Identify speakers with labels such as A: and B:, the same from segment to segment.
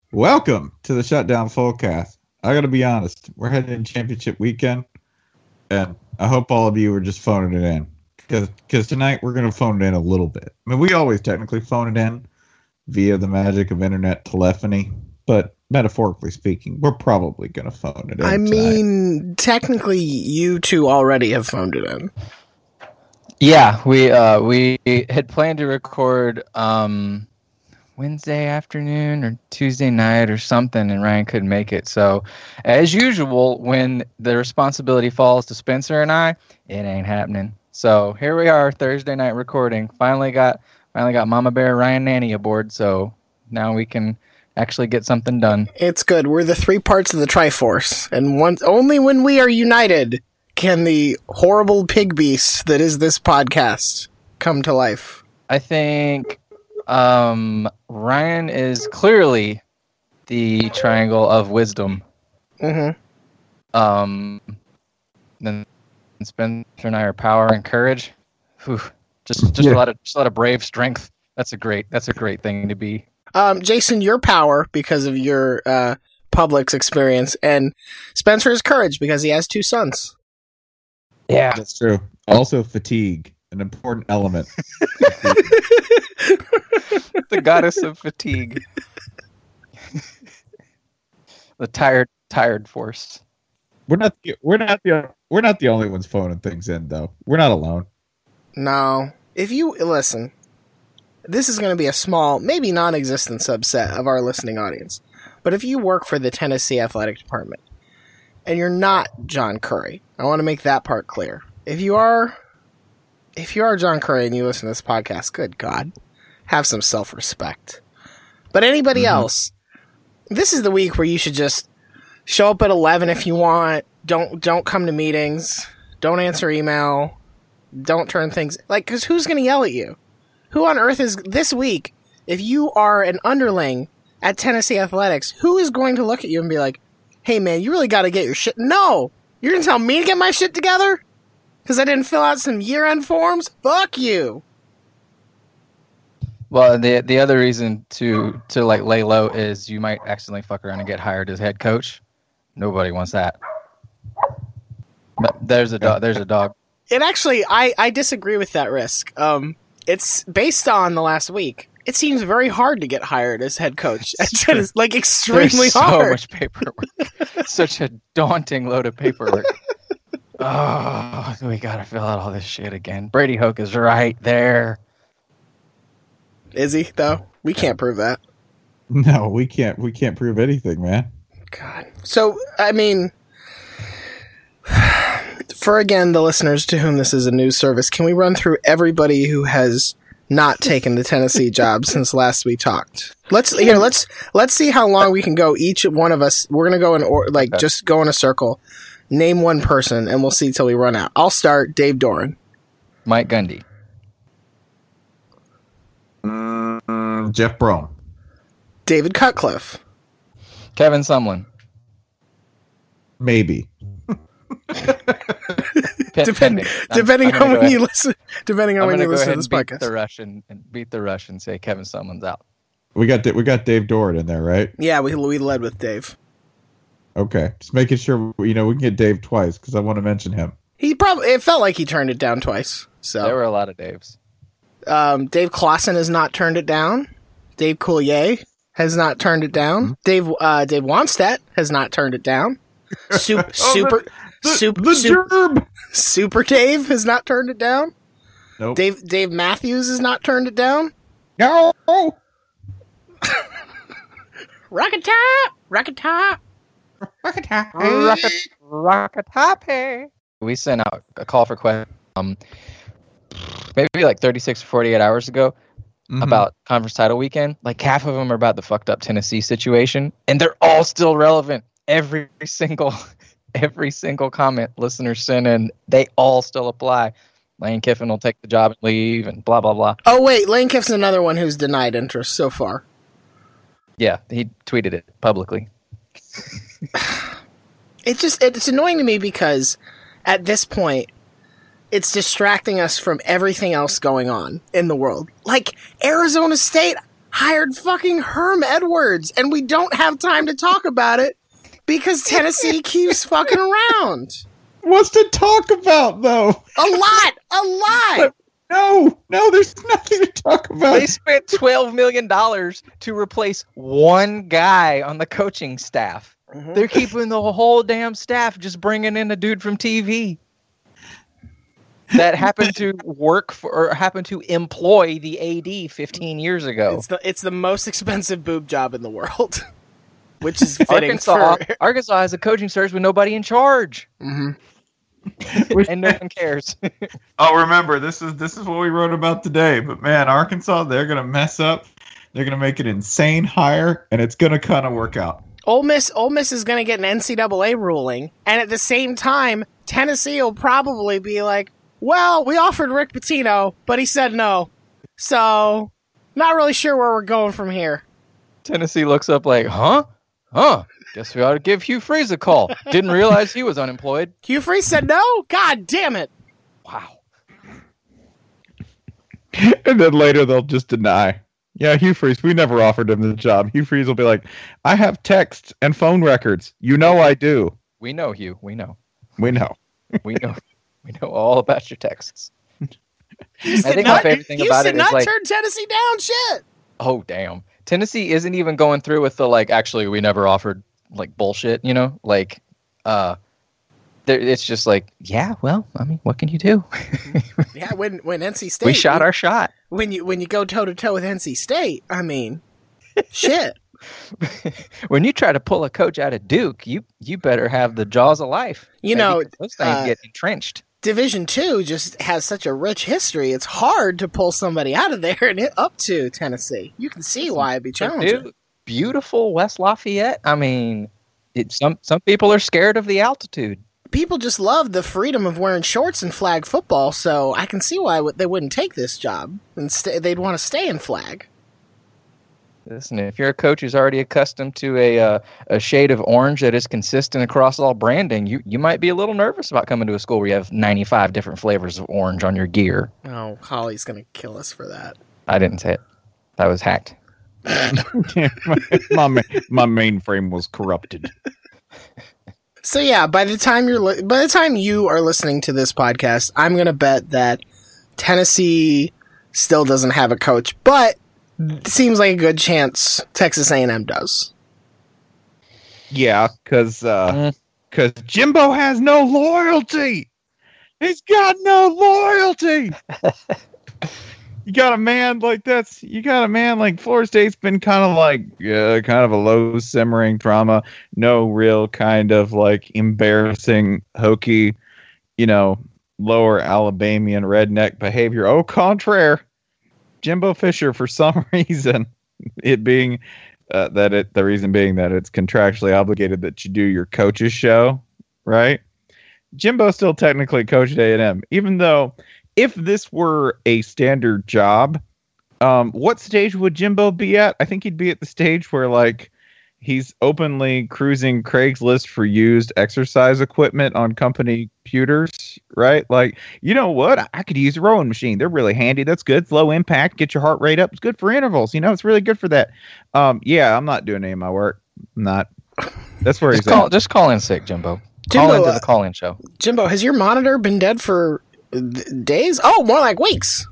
A: Welcome to the Shutdown Fullcast. I gotta be honest, we're heading in championship weekend, and I hope all of you are just phoning it in. Because tonight we're gonna phone it in a little bit. I mean, we always technically phone it in via the magic of internet telephony, but metaphorically speaking, we're probably gonna phone it in.
B: I mean, technically, you two already have phoned it in.
C: Yeah, we had planned to record Wednesday afternoon or Tuesday night or something, and Ryan couldn't make it. So, as usual, when the responsibility falls to Spencer and I, it ain't happening. So here we are, Thursday night recording. Finally got Mama Bear Ryan Nanny aboard. So now we can actually get something done.
B: It's good. We're the three parts of the Triforce, and only when we are united can the horrible pig beast that is this podcast come to life.
C: I think Ryan is clearly the triangle of wisdom.
B: Mm-hmm.
C: Then Spencer and I are power and courage. Whew. Just a lot of brave strength. That's a great thing to be.
B: Jason, your power because of your Publix experience, and Spencer is courage because he has two sons.
C: Yeah,
A: that's true. Also, fatigue, an important element.
C: The goddess of fatigue. The tired force.
A: We're not the only ones phoning things in, though. We're not alone.
B: No. If you listen, this is going to be a small, maybe non-existent subset of our listening audience. But if you work for the Tennessee Athletic Department and you're not John Curry, I want to make that part clear. If you are John Curry and you listen to this podcast, good God, have some self-respect. But anybody else, this is the week where you should just show up at 11 if you want. Don't come to meetings. Don't answer email. Don't turn things because who's going to yell at you? Who on earth is this week? If you are an underling at Tennessee Athletics, who is going to look at you and be like, "Hey man, you really got to get your shit"? No, you're going to tell me to get my shit together because I didn't fill out some year-end forms. Fuck you.
C: Well, the other reason to lay low is you might accidentally fuck around and get hired as head coach. Nobody wants that. But there's a dog.
B: It actually, I disagree with that risk. It's based on the last week. It seems very hard to get hired as head coach. It's extremely hard.
C: So much paperwork. Such a daunting load of paperwork. Oh, we gotta fill out all this shit again. Brady Hoke is right there.
B: Is he though? We can't prove that.
A: No, we can't. We can't prove anything, man.
B: God. So, I mean, for again the listeners to whom this is a news service, can we run through everybody who has not taken the Tennessee job since last we talked? Let's see how long we can go. Each one of us, we're gonna go in just go in a circle. Name one person, and we'll see till we run out. I'll start. Dave Doran,
C: Mike Gundy,
A: Jeff Brom,
B: David Cutcliffe,
C: Kevin Sumlin.
A: Maybe.
B: Depending on when you listen. Depending on when you listen to this podcast.
C: Beat the rush and say Kevin Sumlin's out.
A: We got Dave Doran in there, right?
B: Yeah, we led with Dave.
A: Okay, just making sure we can get Dave twice because I want to mention him.
B: It felt like he turned it down twice. So
C: there were a lot of Daves.
B: Dave Clausen has not turned it down. Dave Coulier has not turned it down. Dave Wannstedt has not turned it down. Super Dave has not turned it down.
A: Nope.
B: Dave Matthews has not turned it down.
A: No.
B: Rocket top.
C: We sent out a call for questions maybe like 36 or 48 hours ago about conference title weekend. Like half of them are about the fucked up Tennessee situation, and they're all still relevant. Every single comment listeners send in, they all still apply. Lane Kiffin will take the job and leave, and blah blah blah.
B: Oh wait, Lane Kiffin's another one who's denied interest so far.
C: Yeah, he tweeted it publicly.
B: It's annoying to me because at this point it's distracting us from everything else going on in the world. Like Arizona State, hired fucking Herm Edwards, and we don't have time to talk about it because Tennessee keeps fucking around.
A: What's to talk about, though?
B: A lot.
A: No, there's nothing to talk about.
C: They spent $12 million to replace one guy on the coaching staff. Mm-hmm. They're keeping the whole damn staff, just bringing in a dude from TV that happened to work for or happened to employ the AD 15 years ago.
B: It's the most expensive boob job in the world, which is fitting.
C: Arkansas has a coaching search with nobody in charge.
B: Mm-hmm.
C: And no one cares.
A: Oh, remember, this is what we wrote about today. But man, Arkansas, they're gonna mess up. They're gonna make an insane hire, and it's gonna kind of work out.
B: Ole Miss is gonna get an NCAA ruling, and at the same time, Tennessee will probably be like, "Well, we offered Rick Pitino, but he said no, so not really sure where we're going from here."
C: Tennessee looks up like, "Huh? Guess we ought to give Hugh Freeze a call. Didn't realize he was unemployed."
B: Hugh Freeze said no? God damn it.
C: Wow.
A: And then later they'll just deny. Yeah, Hugh Freeze, we never offered him the job. Hugh Freeze will be like, "I have texts and phone records. You know I do."
C: We know, Hugh. We know.
A: We know
C: all about your texts.
B: You said not turn Tennessee down, shit.
C: Oh, damn. Tennessee isn't even going through with the, actually, we never offered, bullshit, it's just yeah, well, I mean, what can you do?
B: Yeah, when NC State...
C: We shot our shot.
B: When you go toe-to-toe with NC State, I mean, shit.
C: When you try to pull a coach out of Duke, you better have the jaws of life. Those things get entrenched.
B: Division II just has such a rich history. It's hard to pull somebody out of there and up to Tennessee. You can see why it'd be challenging.
C: Beautiful West Lafayette. I mean, some people are scared of the altitude.
B: People just love the freedom of wearing shorts in flag football, so I can see why they wouldn't take this job. And they'd want to stay in flag.
C: Listen, if you're a coach who's already accustomed to a shade of orange that is consistent across all branding, you might be a little nervous about coming to a school where you have 95 different flavors of orange on your gear.
B: Oh, Holly's going to kill us for that.
C: I didn't say it. That was hacked.
A: my mainframe was corrupted.
B: So yeah, by the time you are listening to this podcast, I'm going to bet that Tennessee still doesn't have a coach, but it seems like a good chance Texas A&M does.
A: Yeah, because Jimbo has no loyalty. He's got no loyalty. You got a man like Florida State's been kind of a low simmering drama. No real kind of embarrassing, hokey, lower Alabamian redneck behavior. Au contraire. Jimbo Fisher, for some reason, the reason being that it's contractually obligated that you do your coach's show, right? Jimbo still technically coached A&M, even though if this were a standard job, what stage would Jimbo be at? I think he'd be at the stage where he's openly cruising Craigslist for used exercise equipment on company computers, right? You know what? I could use a rowing machine. They're really handy. That's good. It's low impact. Get your heart rate up. It's good for intervals. It's really good for that. Yeah, I'm not doing any of my work. I'm not. That's where he's at.
C: Just call in sick, Jimbo. Call into the call-in show.
B: Jimbo, has your monitor been dead for days? Oh, more like weeks.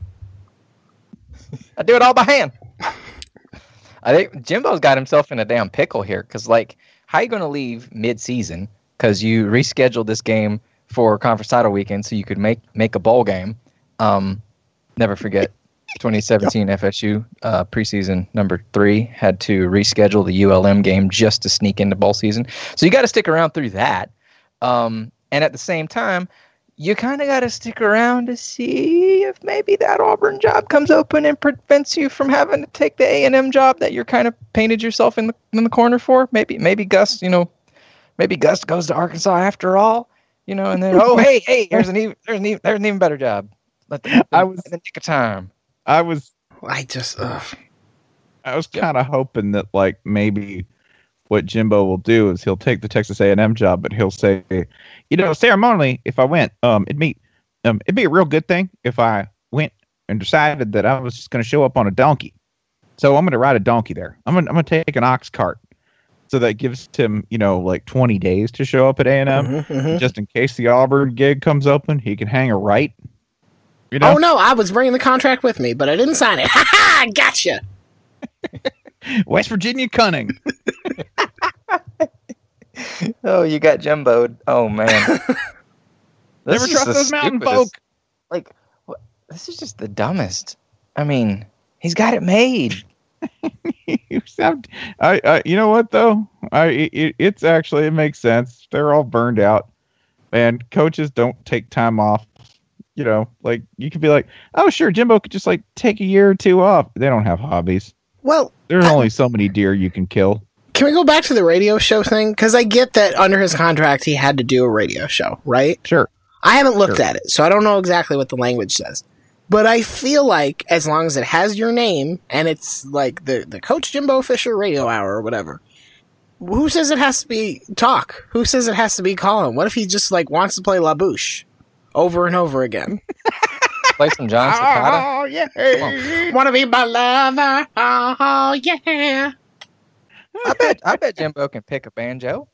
C: I do it all by hand. I think Jimbo's got himself in a damn pickle here because, how are you going to leave mid-season because you rescheduled this game for conference title weekend so you could make a bowl game? Never forget 2017 FSU preseason number 3 had to reschedule the ULM game just to sneak into bowl season. So you got to stick around through that. And at the same time, you kind of got to stick around to see if maybe that Auburn job comes open and prevents you from having to take the A&M job that you're kind of painted yourself in the corner for. Maybe Gus, maybe Gus goes to Arkansas after all, and then hey, there's an even better job. I was in the nick of time.
A: I was
C: Yeah.
A: kind of hoping that maybe what Jimbo will do is he'll take the Texas A&M job, but he'll say, ceremonially, if I went, it'd be a real good thing if I went and decided that I was just going to show up on a donkey.
D: So I'm going to ride a donkey there. I'm going to take an ox cart. So that gives him, like 20 days to show up at A&M. Just in case the Auburn gig comes open, he can hang a right.
B: Oh, no, I was bringing the contract with me, but I didn't sign it. Ha-ha! Gotcha!
D: West Virginia cunning.
C: Oh, you got Jimbo. Oh, man.
D: Never trust those mountain folk.
C: Like, this is just the dumbest. I mean, he's got it made.
D: You know what though? It's actually, it makes sense. They're all burned out, and coaches don't take time off. Like you could be like, oh sure, Jimbo could just like take a year or two off. They don't have hobbies.
B: Well,
D: there's only so many deer you can kill.
B: Can we go back to the radio show thing? Because I get that under his contract he had to do a radio show, right?
D: Sure.
B: I haven't looked at it, so I don't know exactly what the language says. But I feel like as long as it has your name and it's like the Coach Jimbo Fisher Radio Hour or whatever, who says it has to be talk? Who says it has to be Colin? What if he just like wants to play La Bouche over and over again?
C: Play some John Cicada?
B: Oh yeah, wanna be my lover? Oh yeah.
C: I bet Jimbo can pick a banjo.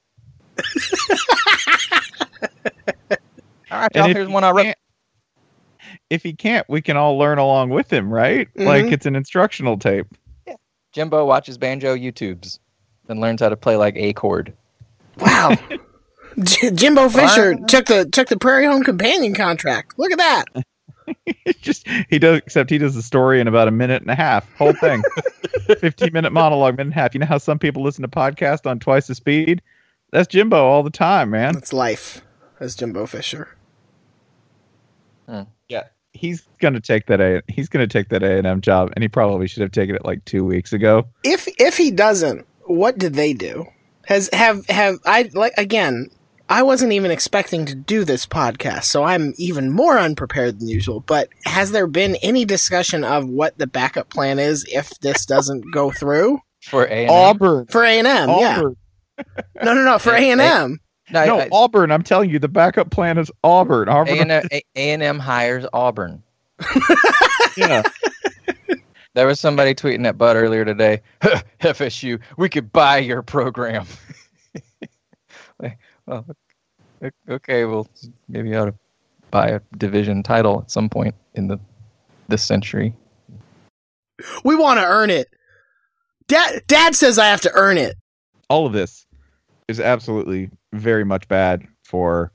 C: All right, y'all, here's one I wrote.
D: If he can't, we can all learn along with him, right? Like it's an instructional tape.
C: Yeah. Jimbo watches banjo YouTubes, then learns how to play like A chord.
B: Wow. Jimbo Fisher took the Prairie Home Companion contract. Look at that.
D: He does the story in about a minute and a half. Whole thing. 15-minute monologue, minute and a half. You know how some people listen to podcasts on twice the speed? That's Jimbo all the time, man.
B: That's life as Jimbo Fisher.
D: Yeah. He's gonna take that A&M job, and he probably should have taken it like 2 weeks ago.
B: If he doesn't, what did they do? I wasn't even expecting to do this podcast, so I'm even more unprepared than usual. But has there been any discussion of what the backup plan is if this doesn't go through?
C: For A&M?
D: Auburn.
B: For A&M, yeah. No, for A&M.
D: No, Auburn. I'm telling you, the backup plan is Auburn.
C: A&M hires Auburn.
D: Yeah.
C: There was somebody tweeting at Bud earlier today. FSU, we could buy your program. Well, okay, well, maybe you ought to buy a division title at some point in this century.
B: We want to earn it. Dad says I have to earn it.
D: All of this is absolutely very much bad for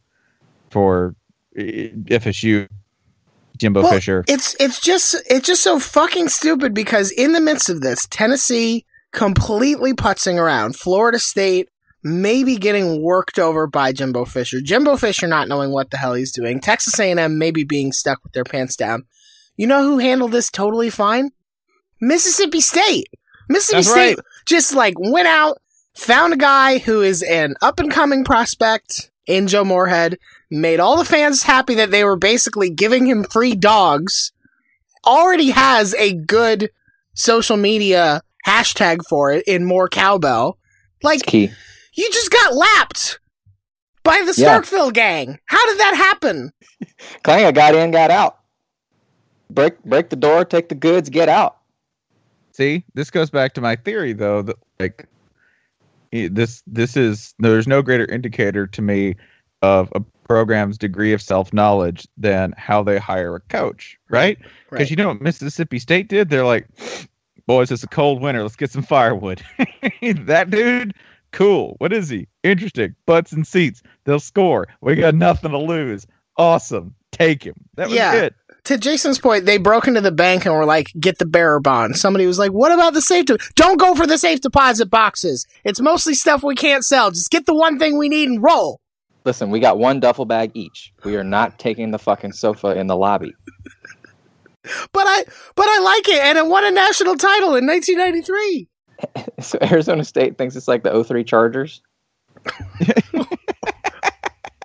D: FSU. Jimbo Fisher.
B: It's just so fucking stupid because in the midst of this, Tennessee completely putzing around, Florida State maybe getting worked over by Jimbo Fisher, Jimbo Fisher not knowing what the hell he's doing, Texas A&M maybe being stuck with their pants down. You know who handled this totally fine? Mississippi State. Mississippi State just like went out, found a guy who is an up and coming prospect in Joe Moorhead, made all the fans happy that they were basically giving him free dogs, already has a good social media hashtag for it in More Cowbell. Like,
C: key.
B: You just got lapped by the Starkville gang. How did that happen?
C: Klanga got in, got out. Break the door, take the goods, get out.
D: See, this goes back to my theory, though, that like this is there's no greater indicator to me of a program's degree of self-knowledge than how they hire a coach, right? Because you know what Mississippi State did? They're like, boys, it's a cold winter. Let's get some firewood. That dude, cool. What is he? Interesting. Butts and seats. They'll score. We got nothing to lose. Awesome. Take him. That was it.
B: To Jason's point, they broke into the bank and were like, get the bearer bond. Somebody was like, what about the safe? Don't go for the safe deposit boxes. It's mostly stuff we can't sell. Just get the one thing we need and roll.
C: Listen, we got one duffel bag each. We are not taking the fucking sofa in the lobby.
B: But I like it, and it won a national title in 1993.
C: So Arizona State thinks it's like the 03 Chargers.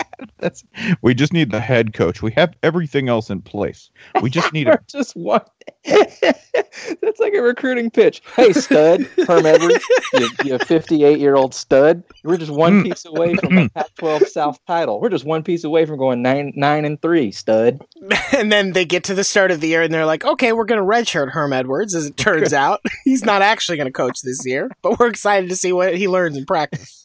D: We just need the head coach. We have everything else in place. We just need a
C: just one. That's like a recruiting pitch. Hey, stud, Herm Edwards, you 58-year-old stud. We're just one piece away from a Pac-12 South title. We're just one piece away from going 9-3, stud.
B: And then they get to the start of the year and they're like, okay, we're going to redshirt Herm Edwards. As it turns out, he's not actually going to coach this year, but we're excited to see what he learns in practice.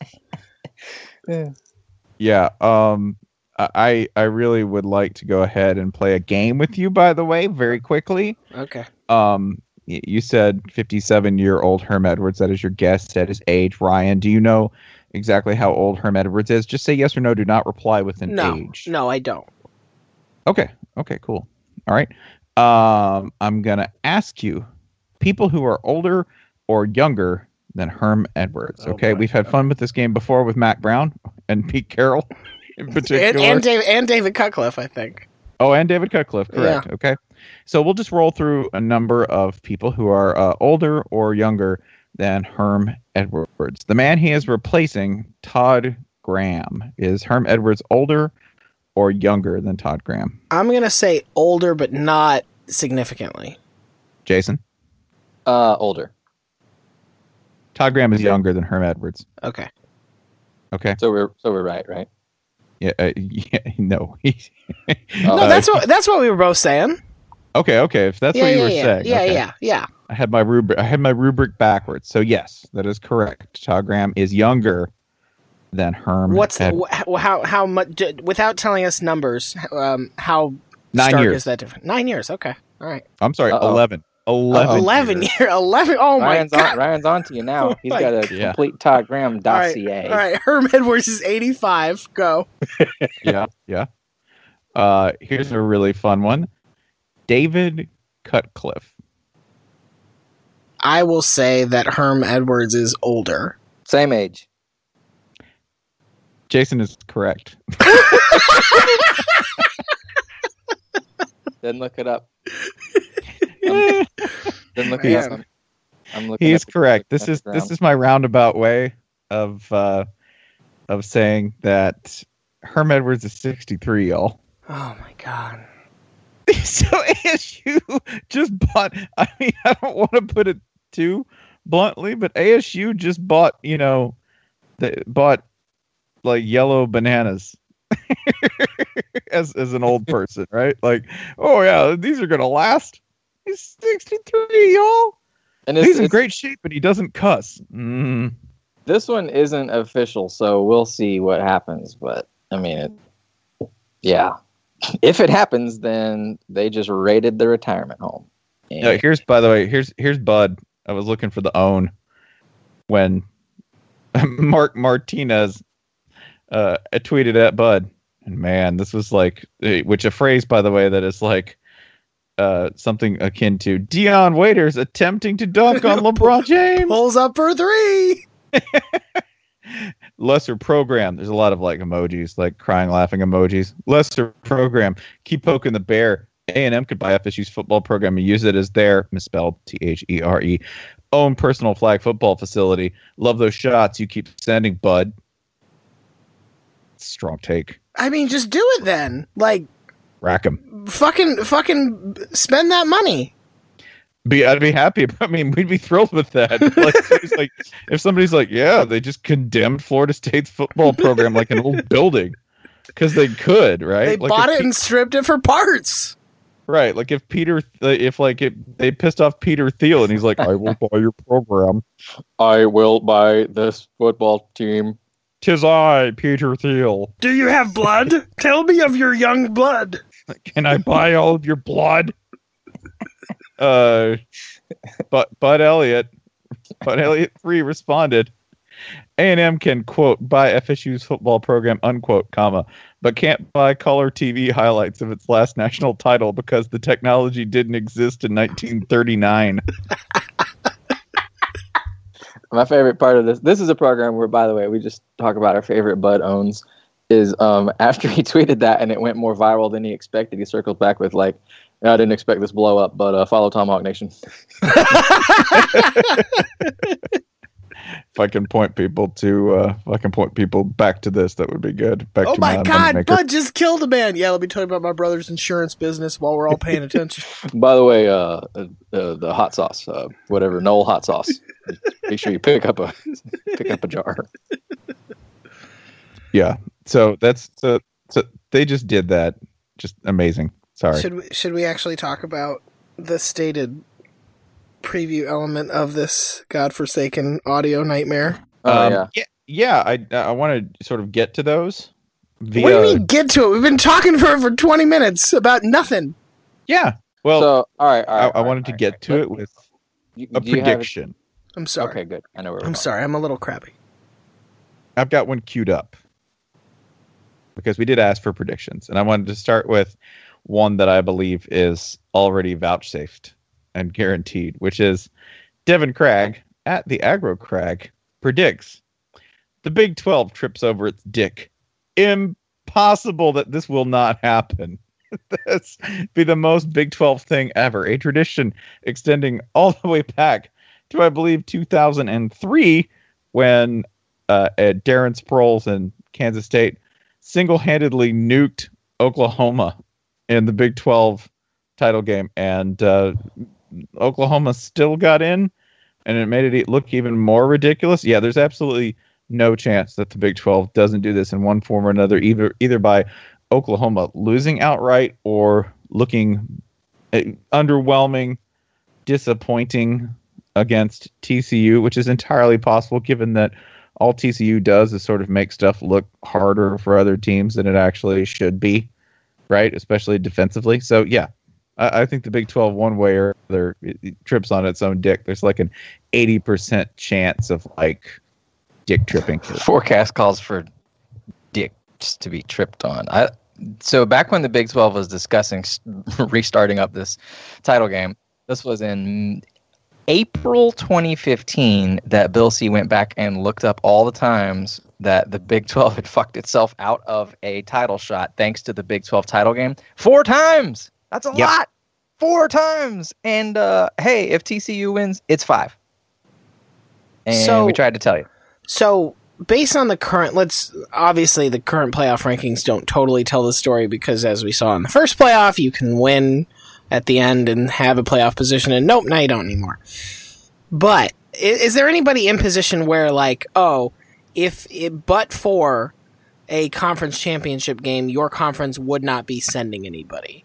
D: Yeah. I really would like to go ahead and play a game with you, by the way, very quickly.
B: Okay.
D: You said 57-year-old Herm Edwards. That is your guess. That is age. Ryan, do you know exactly how old Herm Edwards is? Just say yes or no. Do not reply with an age.
B: No, I don't.
D: Okay, cool. All right. I'm going to ask you people who are older or younger than Herm Edwards. Okay, we've had fun with this game before with Mac Brown and Pete Carroll in particular.
B: And David Cutcliffe, I think.
D: Oh, and David Cutcliffe, correct. Yeah. Okay. So we'll just roll through a number of people who are older or younger than Herm Edwards. The man he is replacing, Todd Graham. Is Herm Edwards older or younger than Todd Graham?
B: I'm going to say older, but not significantly.
D: Jason?
C: Older.
D: Todd Graham is younger than Herm Edwards.
B: Okay.
C: So we're right?
D: Yeah. No.
B: No, that's what we were both saying.
D: Okay. If that's what you were saying.
B: Yeah.
D: I had my rubric backwards. So yes, that is correct. Todd Graham is younger than Herm.
B: How much? Without telling us numbers, how
D: 9
B: stark
D: years
B: is that different? 9 years. Okay. All right.
D: I'm sorry. 11.
B: 11 years. 11. Oh my God.
C: Ryan's on to you now. He's got a complete Todd Graham dossier.
B: All right. Herm Edwards is 85. Go.
D: Yeah. Here's a really fun one. David Cutcliffe.
B: I will say that Herm Edwards is older.
C: Same age.
D: Jason is correct.
C: Didn't look it up. Didn't look it up. I'm looking.
D: He's correct. This is my roundabout way of saying that Herm Edwards is 63, y'all.
B: Oh my God.
D: So ASU just bought. I mean, I don't want to put it too bluntly, but ASU just bought. They bought like yellow bananas as an old person, right? Like, oh yeah, these are gonna last. He's 63, y'all, and he's in great shape, but he doesn't cuss.
C: This one isn't official, so we'll see what happens. But I mean, yeah. If it happens, then they just raided the retirement home.
D: And here's Bud. I was looking for the own when Mark Martinez tweeted at Bud, and man, this was like, which a phrase, by the way, that is like something akin to Dion Waiters attempting to dunk on LeBron James.
B: Pulls up for 3.
D: Lesser program. There's a lot of like emojis, like crying, laughing emojis. Lesser program. Keep poking the bear. A&M could buy FSU's football program and use it as their, misspelled THERE, own personal flag football facility. Love those shots you keep sending, Bud. Strong take.
B: I mean, just do it then. Like,
D: rack 'em.
B: Fucking spend that money.
D: I'd be happy. I mean, we'd be thrilled with that. Like, if somebody's like, yeah, they just condemned Florida State's football program like an old building, because they could, right?
B: They bought it and stripped it for parts.
D: Right. Like if they pissed off Peter Thiel and he's like, I will buy your program.
C: I will buy this football team.
D: 'Tis I, Peter Thiel.
B: Do you have blood? Tell me of your young blood.
D: Can I buy all of your blood? Bud Elliott 3 responded, A&M can, quote, buy FSU's football program, unquote, comma, but can't buy color TV highlights of its last national title because the technology didn't exist in 1939.
C: My favorite part of this is a program where, by the way, we just talk about our favorite Bud owns, is after he tweeted that and it went more viral than he expected, he circled back with like, I didn't expect this blow up, but follow Tomahawk Nation.
D: If I can point people back to this, that would be good. Back
B: Oh
D: to
B: my God,
D: Moneymaker.
B: Bud just killed a man. Yeah, let me tell you about my brother's insurance business while we're all paying attention.
E: By the way, the hot sauce, whatever, Knoll hot sauce. Make sure you pick up a jar.
D: Yeah. So so they just did that. Just amazing. Sorry.
B: Should we actually talk about the stated preview element of this godforsaken audio nightmare?
D: Yeah. I want to sort of get to those.
B: What do you mean get to it? We've been talking for 20 minutes about nothing.
D: Yeah. Well,
E: So, all right.
D: I wanted to get to it with a
E: do you have it?
D: prediction.
B: I'm sorry.
E: Okay, good. I know where we're
B: I'm
E: going.
B: sorry. I'm a little crappy.
D: I've got one queued up because we did ask for predictions, and I wanted to start with one that I believe is already vouchsafed and guaranteed, which is Devin Cragg at the Aggro Crag predicts the Big 12 trips over its dick. Impossible that this will not happen. This be the most Big 12 thing ever. A tradition extending all the way back to, I believe, 2003, when Darren Sproles and Kansas State single-handedly nuked Oklahoma in the Big 12 title game, and Oklahoma still got in, and it made it look even more ridiculous. Yeah, there's absolutely no chance that the Big 12 doesn't do this in one form or another, either by Oklahoma losing outright or looking underwhelming, disappointing against TCU, which is entirely possible given that all TCU does is sort of make stuff look harder for other teams than it actually should be, right? Especially defensively. So, yeah, I think the Big 12, one way or other, it trips on its own dick. There's like an 80% chance of like dick tripping.
C: Forecast calls for dicks to be tripped on. So back when the Big 12 was discussing restarting up this title game, this was in April 2015 that Bill C went back and looked up all the times that the Big 12 had fucked itself out of a title shot thanks to the Big 12 title game. 4 times! That's a lot! 4 times! And hey, if TCU wins, it's 5. And we tried to tell you.
B: So, based on the current, obviously the current playoff rankings don't totally tell the story, because as we saw in the first playoff, you can win at the end and have a playoff position, and nope, now you don't anymore. But is there anybody in position where, like, but for a conference championship game, your conference would not be sending anybody?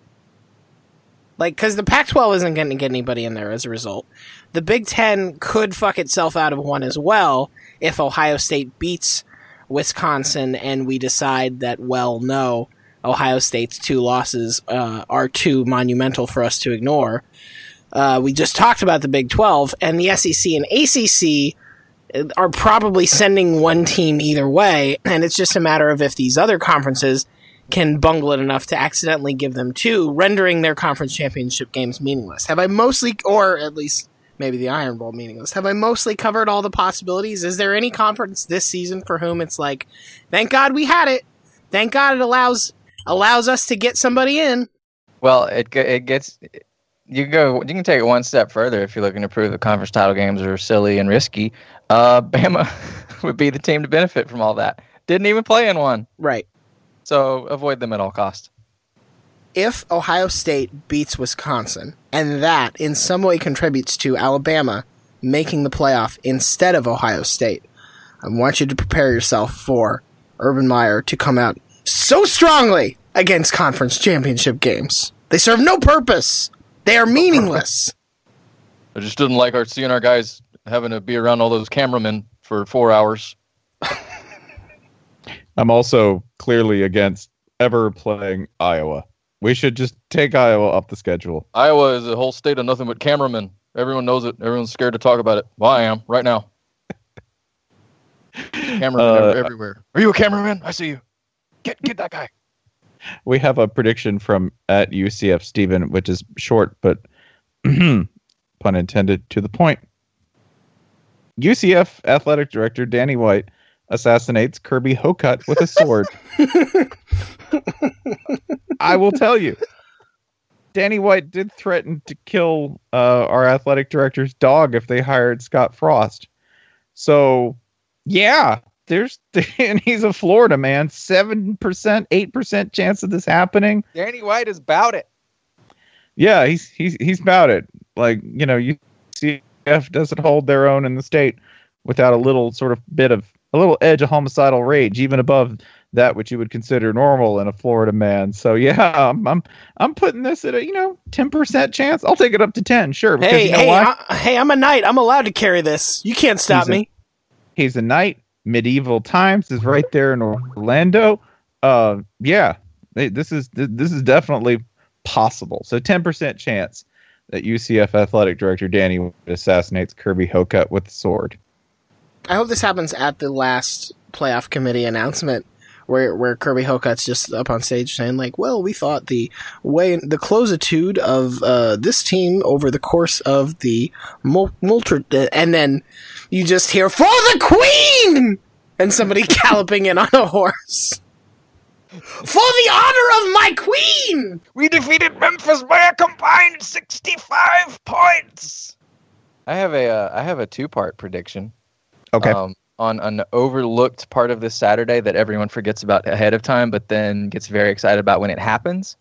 B: Like, because the Pac-12 isn't going to get anybody in there as a result. The Big Ten could fuck itself out of one as well if Ohio State beats Wisconsin and we decide that, well, no, Ohio State's 2 losses are too monumental for us to ignore. We just talked about the Big 12, and the SEC and ACC are probably sending one team either way, and it's just a matter of if these other conferences can bungle it enough to accidentally give them 2, rendering their conference championship games meaningless. Have I mostly, or at least maybe the Iron Bowl meaningless, have I mostly covered all the possibilities? Is there any conference this season for whom it's like, thank God we had it. Thank God it allows us to get somebody in.
C: Well, it gets, you can take it one step further if you're looking to prove the conference title games are silly and risky. Bama would be the team to benefit from all that. Didn't even play in one.
B: Right.
C: So avoid them at all costs.
B: If Ohio State beats Wisconsin, and that in some way contributes to Alabama making the playoff instead of Ohio State, I want you to prepare yourself for Urban Meyer to come out so strongly against conference championship games. They serve no purpose. They are meaningless.
E: I just didn't like seeing our guys having to be around all those cameramen for 4 hours.
D: I'm also clearly against ever playing Iowa. We should just take Iowa off the schedule.
E: Iowa is a whole state of nothing but cameramen. Everyone knows it. Everyone's scared to talk about it. Well, I am right now. Cameramen everywhere. Are you a cameraman? I see you. Get that guy.
D: We have a prediction from at UCF Steven, which is short, but pun intended, to the point. UCF athletic director Danny White assassinates Kirby Hocutt with a sword. I will tell you, Danny White did threaten to kill our athletic director's dog if they hired Scott Frost. So, yeah, and he's a Florida man. 7%, 8% chance of this happening.
C: Danny White is about it.
D: Yeah, he's about it. Like, UCF doesn't hold their own in the state without a little edge of homicidal rage, even above that which you would consider normal in a Florida man. So yeah, I'm putting this at a 10% chance. I'll take it up to 10, sure.
B: Hey, I'm a knight. I'm allowed to carry this. You can't stop me.
D: He's a knight. Medieval Times is right there in Orlando. Yeah, this is definitely possible. So 10% chance that UCF athletic director Danny assassinates Kirby Hocutt with the sword.
B: I hope this happens at the last playoff committee announcement, where Kirby Hocutt's just up on stage saying, like, well, we thought the clositude of this team over the course of the and then you just hear, for the Queen! And somebody galloping in on a horse. For the honor of my Queen!
C: We defeated Memphis by a combined 65 points! I have a two-part prediction.
D: Okay.
C: On an overlooked part of this Saturday that everyone forgets about ahead of time, but then gets very excited about when it happens.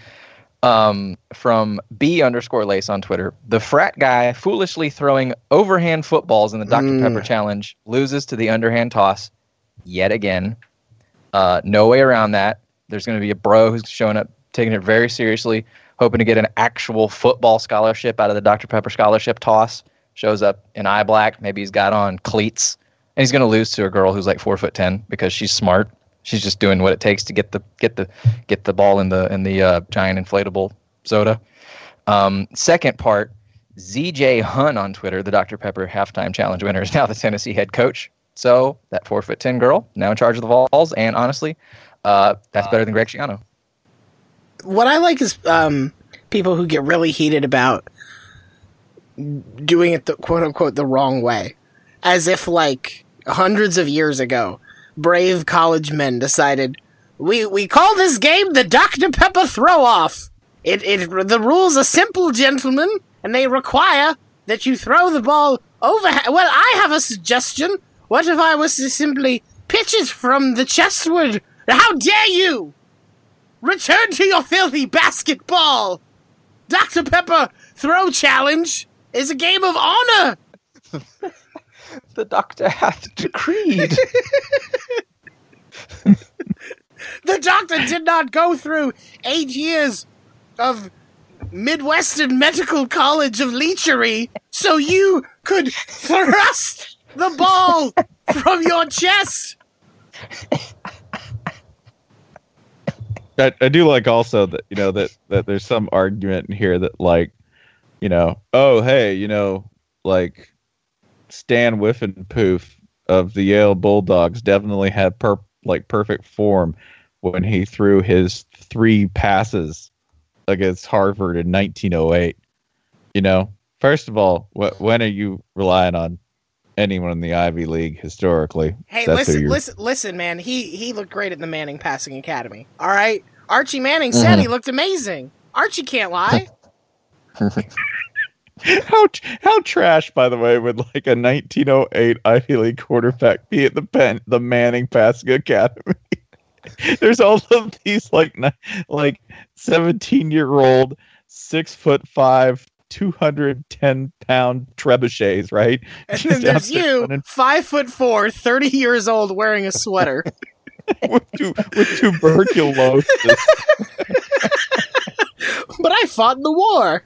C: From B_Lace on Twitter, the frat guy foolishly throwing overhand footballs in the Dr. Pepper challenge loses to the underhand toss yet again. No way around that. There's going to be a bro who's showing up, taking it very seriously, hoping to get an actual football scholarship out of the Dr. Pepper scholarship toss. Shows up in eye black. Maybe he's got on cleats. And he's going to lose to a girl who's like 4'10" because she's smart. She's just doing what it takes to get the ball in the giant inflatable soda. Second part, ZJ Hunt on Twitter, the Dr. Pepper halftime challenge winner, is now the Tennessee head coach. So that 4'10" girl now in charge of the Vols, and honestly, that's better than Greg Schiano.
B: What I like is people who get really heated about doing it the quote unquote the wrong way, as if like hundreds of years ago, brave college men decided we call this game the Dr. Pepper throw off. The rules are simple, gentlemen, and they require that you throw the ball over. Well, I have a suggestion. What if I was to simply pitch it from the chestward? How dare you! Return to your filthy basketball! Dr. Pepper throw challenge is a game of honor!
C: The doctor hath decreed.
B: The doctor did not go through 8 years of Midwestern Medical College of leechery so you could thrust the ball from your chest.
D: I do like also that that there's some argument in here that like oh hey like Stan Whiffenpoof of the Yale Bulldogs definitely had perfect form when he threw his 3 passes against Harvard in 1908. First of all, when are you relying on anyone in the Ivy League historically?
B: Hey, listen, man. He looked great at the Manning Passing Academy. All right, Archie Manning said he looked amazing. Archie can't lie.
D: How trash, by the way, would like a 1908 Ivy League quarterback be at the Manning Passing Academy? There's all of these like 17-year-old 6'5", 210-pound trebuchets, right?
B: And then there's you, 5'4", 30 years old, wearing a sweater
D: with tuberculosis.
B: But I fought in the war.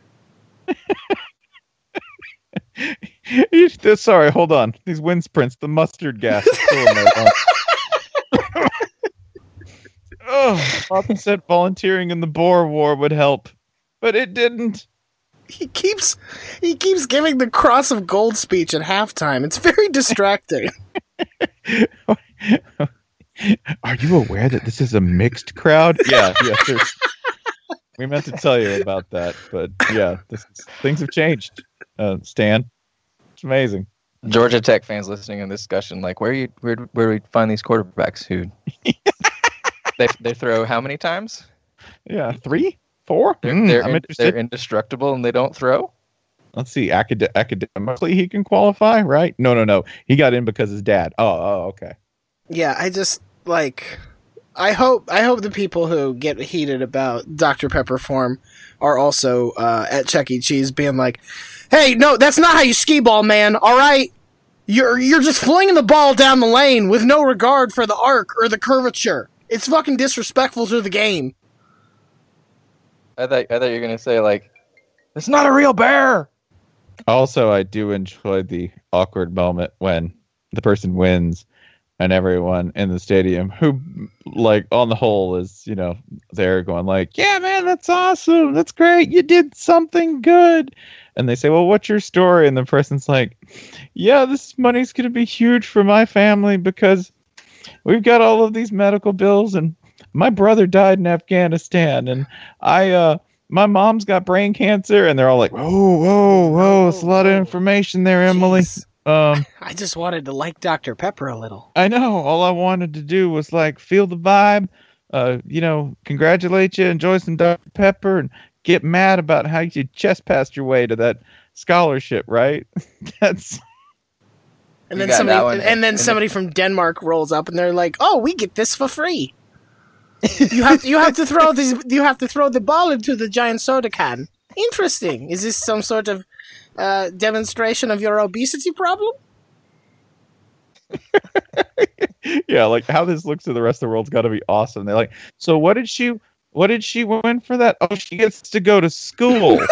D: Sorry, hold on. These wind sprints, the mustard gas is still in my lungs. Papa said volunteering in the Boer War would help, but it didn't.
B: He keeps giving the Cross of Gold speech at halftime. It's very distracting.
D: Are you aware that this is a mixed crowd? Yeah. We meant to tell you about that, but yeah, things have changed. Stan, it's amazing.
C: Georgia Tech fans listening in this discussion, like, where do we find these quarterbacks who they throw how many times?
D: Yeah, 3, 4.
C: They're indestructible and they don't throw.
D: let's see, academically he can qualify, right? No. He got in because his dad. Oh, okay.
B: Yeah, I just I hope the people who get heated about Dr. Pepper form are also at Chuck E. Cheese being like, "Hey, no, that's not how you skee ball, man. All right, you're just flinging the ball down the lane with no regard for the arc or the curvature. It's fucking disrespectful to the game."
C: I thought you were gonna say like, "It's not a real bear."
D: Also, I do enjoy the awkward moment when the person wins and everyone in the stadium who, like, on the whole is, they're going like, "Yeah, man, that's awesome. That's great. You did something good." And they say, "Well, what's your story?" And the person's like, "Yeah, this money's going to be huge for my family because we've got all of these medical bills and my brother died in Afghanistan and my mom's got brain cancer." And they're all like, whoa, it's a lot of information there, Emily.
B: Jeez. I just wanted to like Dr. Pepper a little.
D: I know. All I wanted to do was like feel the vibe, congratulate you, enjoy some Dr. Pepper, and get mad about how you chest passed your way to that scholarship, right? That's.
B: And then somebody from Denmark rolls up and they're like, "Oh, we get this for free. You have to throw the ball into the giant soda can. Interesting. Is this some sort of demonstration of your obesity problem?"
D: Yeah, like how this looks to the rest of the world's got to be awesome. They're like, "So what did she win for that? Oh, she gets to go to school."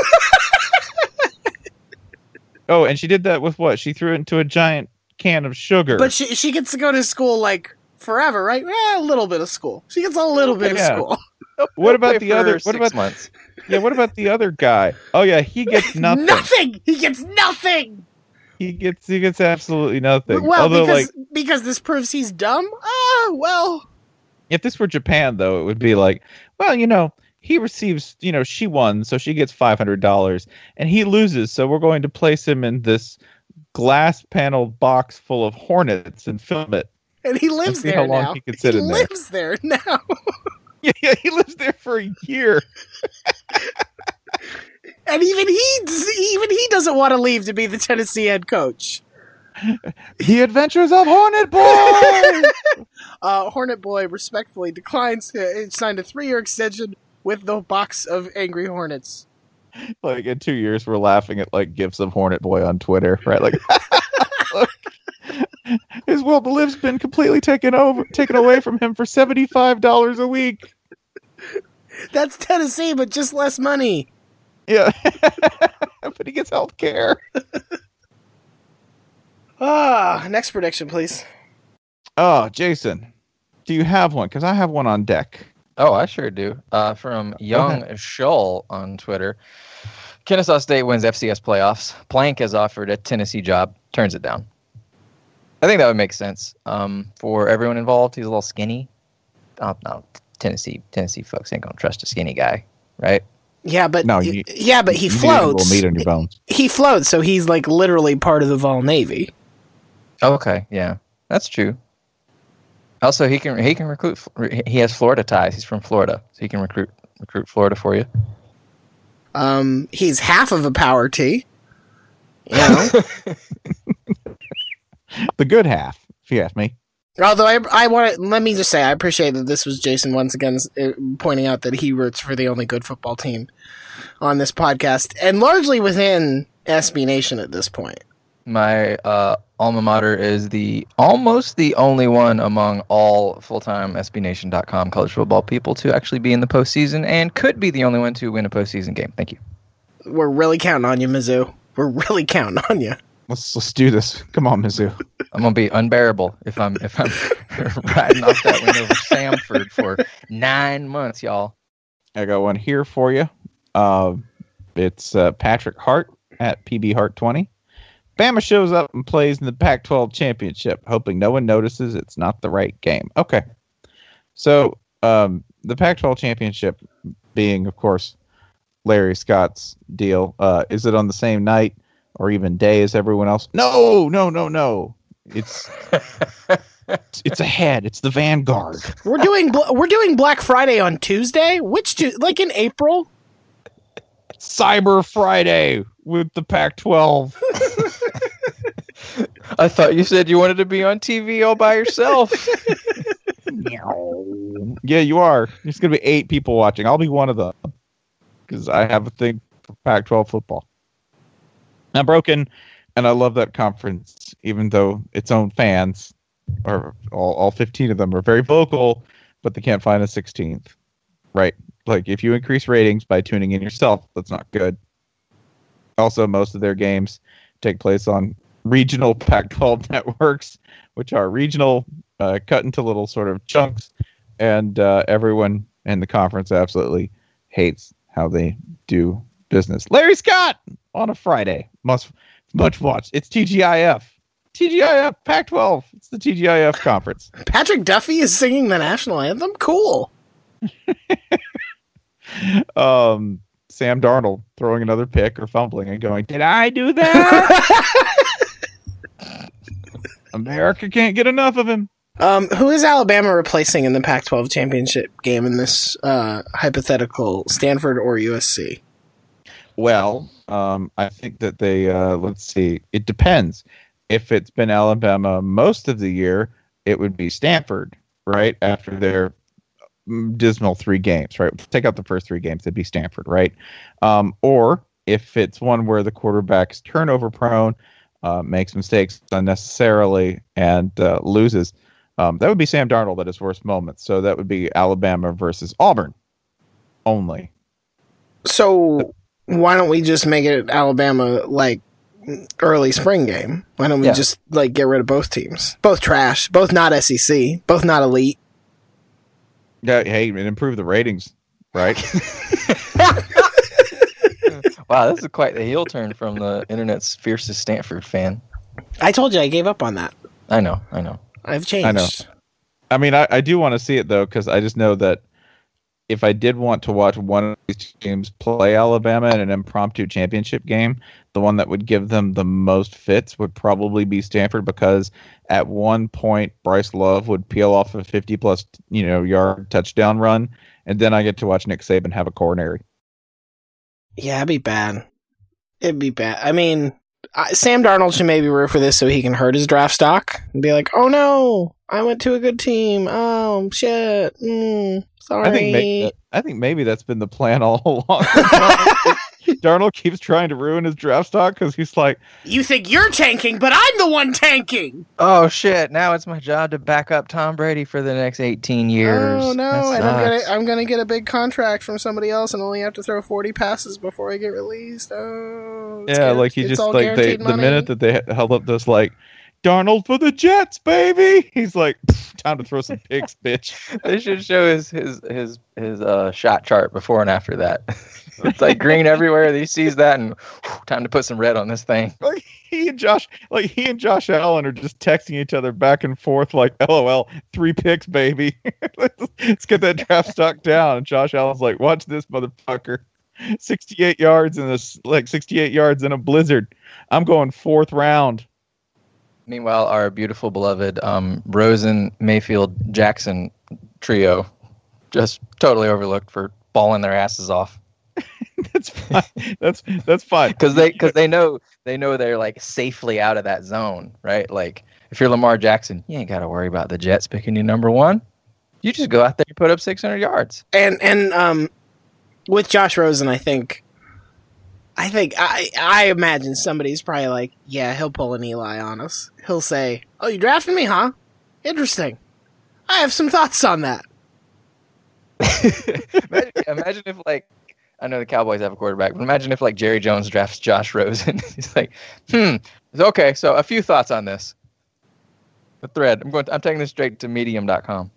D: Oh, and she did that with what? She threw it into a giant can of sugar.
B: But she gets to go to school like forever, right? A little bit of school. She gets a little bit of school.
D: What about the other?
C: What about months?
D: Yeah, what about the other guy? Oh yeah, he gets nothing.
B: Nothing. He gets nothing.
D: He gets absolutely nothing.
B: Well,
D: although
B: because this proves he's dumb. Ah, well.
D: If this were Japan, though, it would be like, well, he receives, she won, so she gets $500, and he loses, so we're going to place him in this glass paneled box full of hornets and film it.
B: And he lives there
D: how long
B: now.
D: he could sit in there.
B: He lives there now.
D: Yeah, he lives there for a year.
B: And even he doesn't want to leave to be the Tennessee head coach.
D: The Adventures of Hornet Boy!
B: Hornet Boy respectfully declines to sign a 3-year extension with the box of angry hornets.
D: Like in 2 years, we're laughing at like gifs of Hornet Boy on Twitter, right? Like, look, his will to live's been completely taken away from him for $75 a week.
B: That's Tennessee, but just less money.
D: Yeah, but he gets health care.
B: Next prediction, please.
D: Oh, Jason, do you have one? Because I have one on deck.
C: Oh, I sure do. From Young Shull on Twitter. Kennesaw State wins FCS playoffs. Plank has offered a Tennessee job. Turns it down. I think that would make sense for everyone involved. He's a little skinny. Oh, no, Tennessee folks ain't going to trust a skinny guy, right?
B: Yeah, but
D: no,
B: he floats.
D: Meat on your bones.
B: He floats, so he's like literally part of the Vol Navy.
C: Okay, yeah, that's true. Also, he can recruit. He has Florida ties. He's from Florida, so he can recruit Florida for you.
B: He's half of a power T. You know?
D: The good half, if you ask me.
B: Although let me just say, I appreciate that this was Jason once again pointing out that he roots for the only good football team on this podcast, and largely within SB Nation at this point.
C: My alma mater is almost the only one among all full-time SBNation.com college football people to actually be in the postseason, and could be the only one to win a postseason game. Thank you.
B: We're really counting on you, Mizzou. We're really counting on you.
D: Let's do this. Come on, Mizzou.
C: I'm gonna be unbearable if I'm riding off that win over Samford for 9 months, y'all.
D: I got one here for you. It's Patrick Hart at PB Hart 20. Bama shows up and plays in the Pac-12 championship, hoping no one notices it's not the right game. Okay, so the Pac-12 championship being, of course, Larry Scott's deal. Is it on the same night or even day as everyone else? No. It's ahead. It's the Vanguard.
B: We're doing Black Friday on Tuesday. Which like in April?
D: Cyber Friday. with the Pac-12.
C: I thought you said you wanted to be on TV all by yourself.
D: Yeah, you are. There's going to be 8 people watching. I'll be one of them because I have a thing for Pac-12 football. I'm broken, and I love that conference, even though its own fans, or all 15 of them, are very vocal, but they can't find a 16th. Right? Like, if you increase ratings by tuning in yourself, that's not good. Also, most of their games take place on regional Pac-12 networks, which are regional, cut into little sort of chunks, and everyone in the conference absolutely hates how they do business. Larry Scott on a Friday, much watched. It's TGIF, Pac-12. It's the TGIF conference.
B: Patrick Duffy is singing the national anthem. Cool.
D: Sam Darnold throwing another pick or fumbling and going, "Did I do that?" America can't get enough of him.
B: Who is Alabama replacing in the Pac-12 championship game in this hypothetical, Stanford or USC?
D: Well, I think that they, let's see, it depends. If it's been Alabama most of the year, it would be Stanford, right? After their dismal 3 games, right? Take out the first 3 games, it'd be Stanford, right? Or if it's one where the quarterback's turnover prone, makes mistakes unnecessarily, and loses, that would be Sam Darnold at his worst moments. So that would be Alabama versus Auburn only.
B: So why don't we just make it Alabama like early spring game? Why don't we just like get rid of both teams? Both trash, both not SEC, both not elite.
D: Yeah, hey, and improve the ratings, right?
C: Wow, this is quite the heel turn from the internet's fiercest Stanford fan.
B: I told you I gave up on that.
C: I know.
B: I've changed.
D: I know. I mean, I do want to see it, though, because I just know that if I did want to watch one of these teams play Alabama in an impromptu championship game, the one that would give them the most fits would probably be Stanford, because at one point Bryce Love would peel off a 50-plus yard touchdown run, and then I get to watch Nick Saban have a coronary.
B: Yeah, it'd be bad. It'd be bad. I mean, Sam Darnold should maybe root for this so he can hurt his draft stock and be like, "Oh no, I went to a good team. Oh shit, sorry."
D: I think maybe that's been the plan all along. Darnold keeps trying to ruin his draft stock because he's like,
B: "You think you're tanking, but I'm the one tanking."
C: Oh shit! Now it's my job to back up Tom Brady for the next 18 years.
B: Oh no! And I'm gonna get a big contract from somebody else and only have to throw 40 passes before I get released. Oh,
D: yeah, like he just like the minute that they held up this like Darnold for the Jets, baby, he's like, time to throw some picks, bitch.
C: They should show his shot chart before and after that. It's like green everywhere. He sees that and time to put some red on this thing.
D: Like he and Josh Allen are just texting each other back and forth like, "LOL, 3 picks, baby." Let's get that draft stock down. And Josh Allen's like, "Watch this, motherfucker. 68 yards in this, like 68 yards in a blizzard. I'm going 4th round."
C: Meanwhile, our beautiful beloved Rosen, Mayfield, Jackson trio just totally overlooked for balling their asses off.
D: That's fine. That's fine.
C: Because they know they're like safely out of that zone, right? Like if you're Lamar Jackson, you ain't got to worry about the Jets picking you number 1. You just go out there and put up 600 yards.
B: And with Josh Rosen, I think I imagine somebody's probably like, yeah, he'll pull an Eli on us. He'll say, "Oh, you drafted me, huh? Interesting. I have some thoughts on that."
C: Imagine if, like, I know the Cowboys have a quarterback, but imagine if, like, Jerry Jones drafts Josh Rosen. He's like, okay, so a few thoughts on this. The thread. I'm taking this straight to medium.com.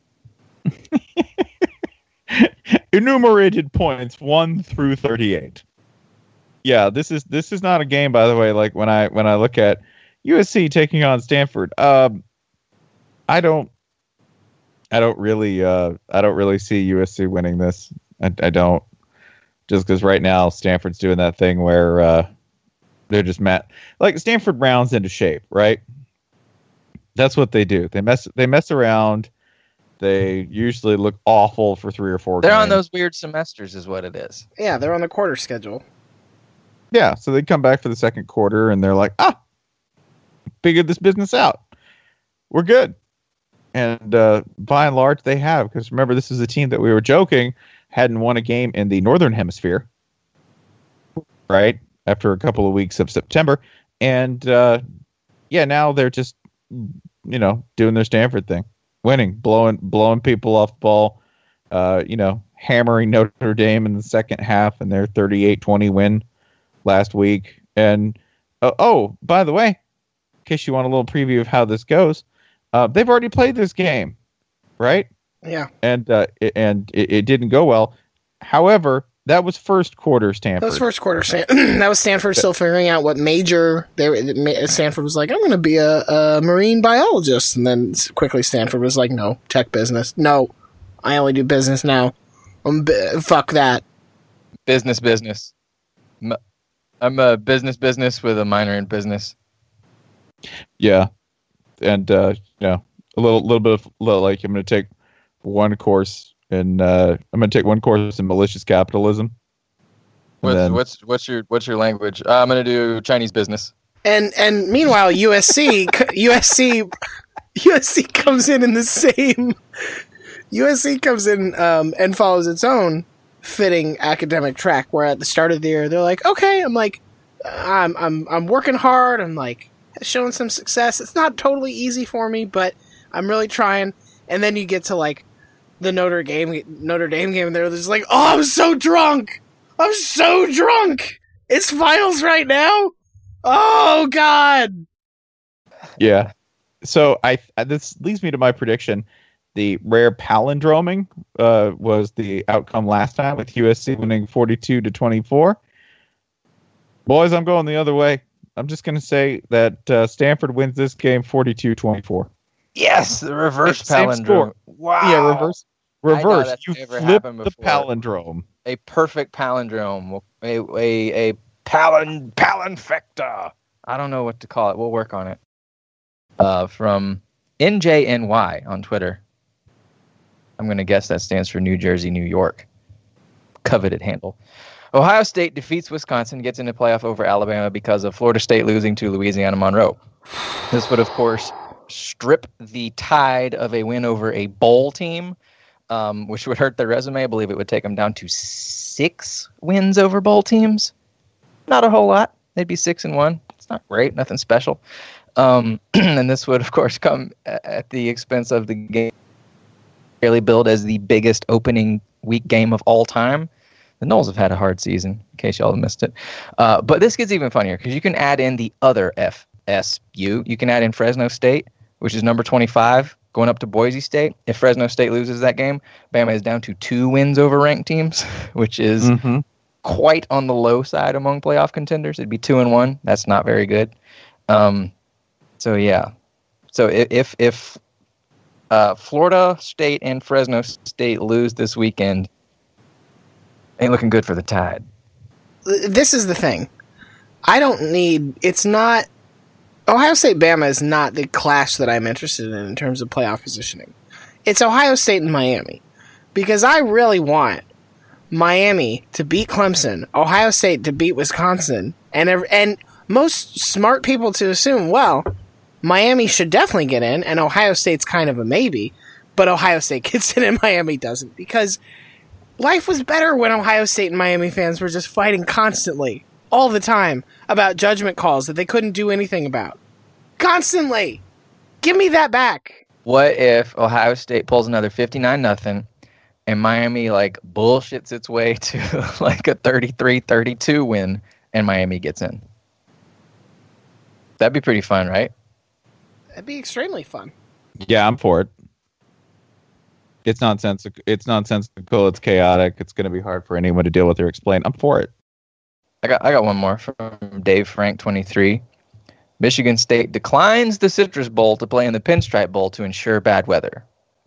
D: Enumerated points 1 through 38. Yeah, this is not a game, by the way. Like when I look at USC taking on Stanford, I don't really see USC winning this. I don't, just because right now Stanford's doing that thing where they're just like Stanford rounds into shape, right? That's what they do. They mess around. They usually look awful for 3 or 4
C: They're
D: games.
C: on those weird semesters, is what it is.
B: Yeah, they're on the quarter schedule.
D: Yeah, so they come back for the second quarter and they're like, figured this business out. We're good. And by and large, they have. Because remember, this is a team that we were joking hadn't won a game in the Northern Hemisphere, right? After a couple of weeks of September. And, now they're just, doing their Stanford thing. Winning, blowing people off the ball, hammering Notre Dame in the second half in their 38-20 win last week. And, by the way, in case you want a little preview of how this goes, they've already played this game, right?
B: Yeah.
D: And it didn't go well. However, that was first quarter Stanford.
B: That was first quarter. That was Stanford still figuring out what major. Stanford was like, I'm going to be a marine biologist. And then quickly Stanford was like, no, tech business. No, I only do business now. Fuck that.
C: Business. I'm a business with a minor in business.
D: Yeah. And, a little bit of, like, I'm going to take one course. And I'm going to take one course in malicious capitalism.
C: What's your language? I'm going to do Chinese business.
B: And meanwhile, USC comes in the same. USC comes in and follows its own fitting academic track. Where at the start of the year, they're like, okay, I'm working hard. I'm like showing some success. It's not totally easy for me, but I'm really trying. And then you get to like the Notre Dame game, and they're just like, oh, I'm so drunk. It's finals right now. Oh God.
D: Yeah. So this leads me to my prediction. The rare palindroming was the outcome last time with USC winning 42-24. Boys, I'm going the other way. I'm just going to say that Stanford wins this game 42-24.
C: Yes, the reverse palindrome. Wow.
D: Yeah, reverse. You flip the palindrome.
C: A perfect palindrome. A palinfecta. I don't know what to call it. We'll work on it. From NJNY on Twitter. I'm going to guess that stands for New Jersey, New York. Coveted handle. Ohio State defeats Wisconsin, gets into playoff over Alabama because of Florida State losing to Louisiana Monroe. This would, of course, strip the Tide of a win over a bowl team, which would hurt their resume. I believe it would take them down to 6 wins over bowl teams. Not a whole lot. They'd be 6-1. It's not great. Nothing special. And this would, of course, come at the expense of the game really billed as the biggest opening week game of all time. The Noles have had a hard season, in case y'all missed it. But this gets even funnier because you can add in the other FSU. You can add in Fresno State, which is number 25, going up to Boise State. If Fresno State loses that game, Bama is down to 2 wins over ranked teams, which is quite on the low side among playoff contenders. It'd be 2-1. That's not very good. So if Florida State and Fresno State lose this weekend, ain't looking good for the Tide.
B: This is the thing. Ohio State Bama is not the clash that I'm interested in terms of playoff positioning. It's Ohio State and Miami. Because I really want Miami to beat Clemson, Ohio State to beat Wisconsin, and most smart people to assume, well, Miami should definitely get in, and Ohio State's kind of a maybe, but Ohio State gets in and Miami doesn't, because life was better when Ohio State and Miami fans were just fighting constantly, all the time, about judgment calls that they couldn't do anything about. Constantly! Give me that back!
C: What if Ohio State pulls another 59-0 and Miami bullshits its way to a 33-32 win and Miami gets in? That'd be pretty fun, right?
B: That'd be extremely fun.
D: Yeah, I'm for it. It's nonsensical. It's chaotic. It's going to be hard for anyone to deal with or explain. I'm for it.
C: I got one more from Dave Frank 23. Michigan State declines the Citrus Bowl to play in the Pinstripe Bowl to ensure bad weather.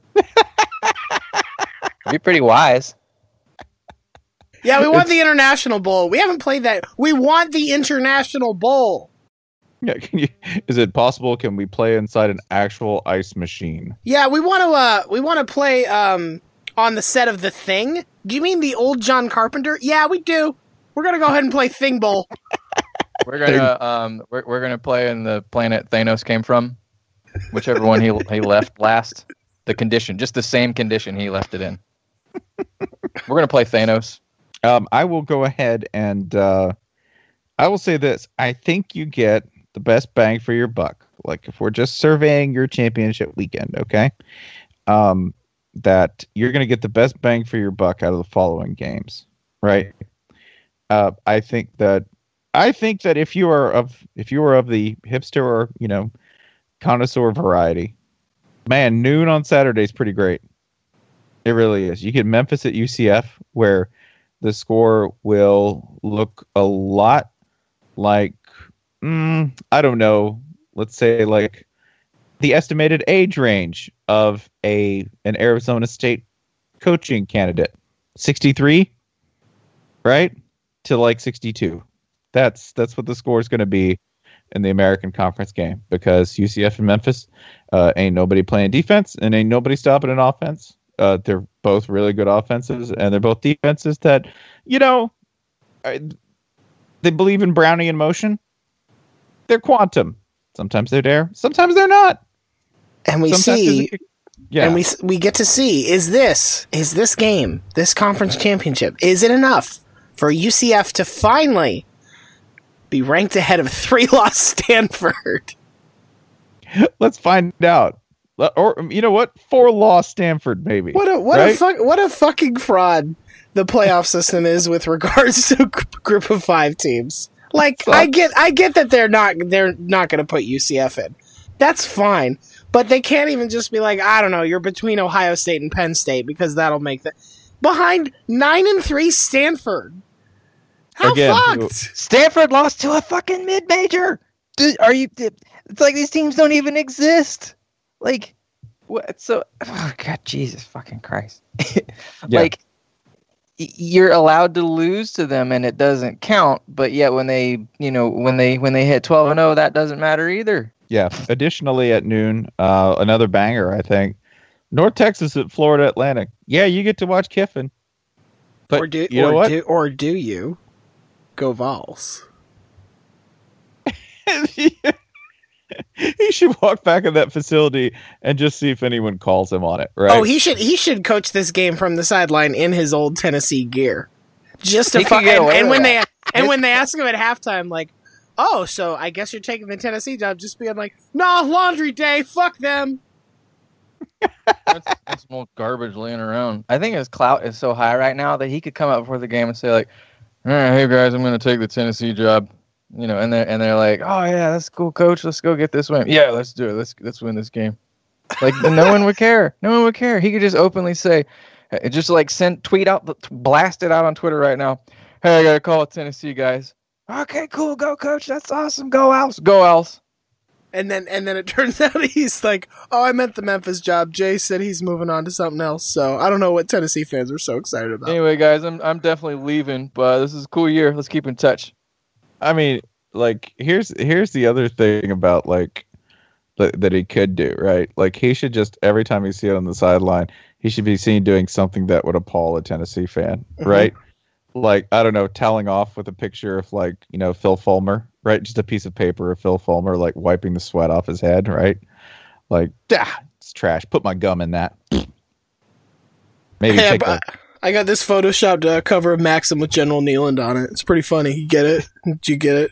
C: Be pretty wise.
B: Yeah, we want the International Bowl. We haven't played that. We want the International Bowl.
D: Yeah, is it possible? Can we play inside an actual ice machine?
B: Yeah, we want to play on the set of The Thing. Do you mean the old John Carpenter? Yeah, we do. We're gonna go ahead and play Thing Bowl.
C: We're gonna play in the planet Thanos came from, whichever one he left last. The condition, just the same condition he left it in. We're gonna play Thanos.
D: I will go ahead and I will say this. I think you get the best bang for your buck. Like if we're just surveying your championship weekend, okay? That you're going to get the best bang for your buck out of the following games, right? I think that if you are of the hipster or connoisseur variety, man, noon on Saturday is pretty great. It really is. You get Memphis at UCF, where the score will look a lot like, I don't know, let's say like the estimated age range of an Arizona State coaching candidate. 63, right? To like 62. That's what the score is going to be in the American Conference game, because UCF and Memphis ain't nobody playing defense and ain't nobody stopping an offense. They're both really good offenses, and they're both defenses that, they believe in Brownian motion. They're quantum. Sometimes they're there, sometimes they're not.
B: And we we get to see, is this game, this conference championship, is it enough for UCF to finally be ranked ahead of 3-loss Stanford?
D: Let's find out. Or you know what? 4-loss Stanford, maybe.
B: What a fucking fraud the playoff system is with regards to group of 5 teams. Like, I get that they're not going to put UCF in. That's fine. But they can't even just be like, I don't know, you're between Ohio State and Penn State, because that'll make that. Behind 9-3 Stanford. How fucked?
C: Stanford lost to a fucking mid-major. Dude, it's like these teams don't even exist. Like, what? So, oh God, Jesus fucking Christ. Like, you're allowed to lose to them and it doesn't count, but yet when they hit 12-0, that doesn't matter either.
D: Yeah. Additionally, at noon, another banger, I think. North Texas at Florida Atlantic. Yeah, you get to watch Kiffin. But
B: or do you go Vols?
D: He should walk back in that facility and just see if anyone calls him on it, right?
B: Oh, he should coach this game from the sideline in his old Tennessee gear. Just to fuck. And when they ask him at halftime, like, oh, so I guess you're taking the Tennessee job, just being like, nah, laundry day, fuck them.
C: That's more garbage laying around. I think his clout is so high right now that he could come out before the game and say like, all right, hey guys, I'm going to take the Tennessee job. And they're like, oh yeah, that's cool, coach. Let's go get this win. Yeah, let's do it. Let's win this game. Like no one would care. No one would care. He could just openly say, just like blast it out on Twitter right now. Hey, I got to call Tennessee guys. Okay, cool. Go, coach. That's awesome. Go Owls. Go Owls.
B: And then it turns out he's like, oh, I meant the Memphis job. Jay said he's moving on to something else. So I don't know what Tennessee fans are so excited about.
C: Anyway, guys, I'm definitely leaving, but this is a cool year. Let's keep in touch.
D: I mean, like, here's the other thing about, like, that he could do, right? Like, he should just, every time you see it on the sideline, he should be seen doing something that would appall a Tennessee fan, right? Like, I don't know, telling off with a picture of, like, Phil Fulmer, right? Just a piece of paper of Phil Fulmer, like, wiping the sweat off his head, right? Like, it's trash. Put my gum in that. Maybe
B: take I got this photoshopped cover of Maxim with General Nealand on it. It's pretty funny. You get it? Did you get it?